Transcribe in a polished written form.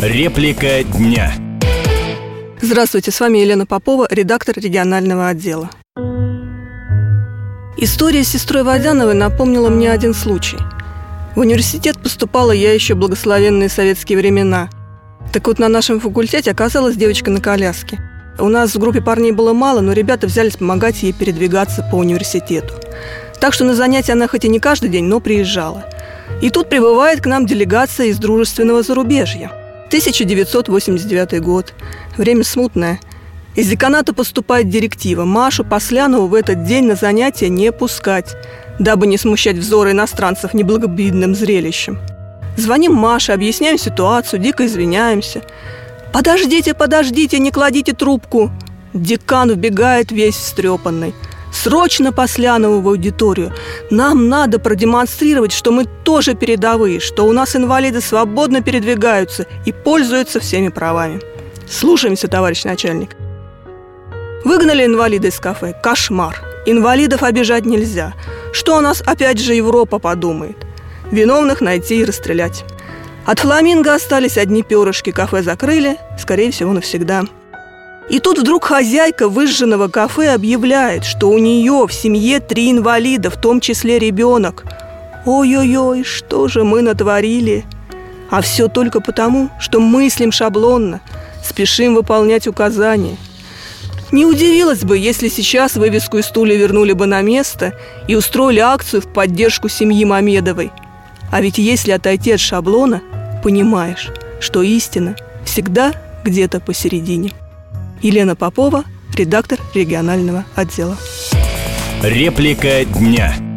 Реплика дня. Здравствуйте, с вами Елена Попова, редактор регионального отдела. История с сестрой Водяновой напомнила мне один случай. В университет поступала я еще в благословенные советские времена. Так вот, на нашем факультете оказалась девочка на коляске. У нас в группе парней было мало, но ребята взялись помогать ей передвигаться по университету. Так что на занятия она хоть и не каждый день, но приезжала. И тут прибывает к нам делегация из дружественного зарубежья. 1989 год. Время смутное. Из деканата поступает директива: Машу Послянову в этот день на занятия не пускать, дабы не смущать взоры иностранцев неблаговидным зрелищем. Звоним Маше, объясняем ситуацию, дико извиняемся. «Подождите, не кладите трубку!» Декан вбегает весь встрепанный. «Срочно Послянову в аудиторию! Нам надо продемонстрировать, что мы тоже передовые, что у нас инвалиды свободно передвигаются и пользуются всеми правами». «Слушаемся, товарищ начальник». Выгнали инвалида из кафе. Кошмар. Инвалидов обижать нельзя. Что о нас опять же Европа подумает? Виновных найти и расстрелять. От фламинго остались одни перышки. Кафе закрыли, скорее всего, навсегда. И тут вдруг хозяйка выжженного кафе объявляет, что у нее в семье 3 инвалида, в том числе ребенок. Ой-ой-ой, что же мы натворили? А все только потому, что мыслим шаблонно, спешим выполнять указания. Не удивилась бы, если сейчас вывеску из стулья вернули бы на место и устроили акцию в поддержку семьи Мамедовой. А ведь если отойти от шаблона, понимаешь, что истина всегда где-то посередине. Елена Попова, редактор регионального отдела. Реплика дня.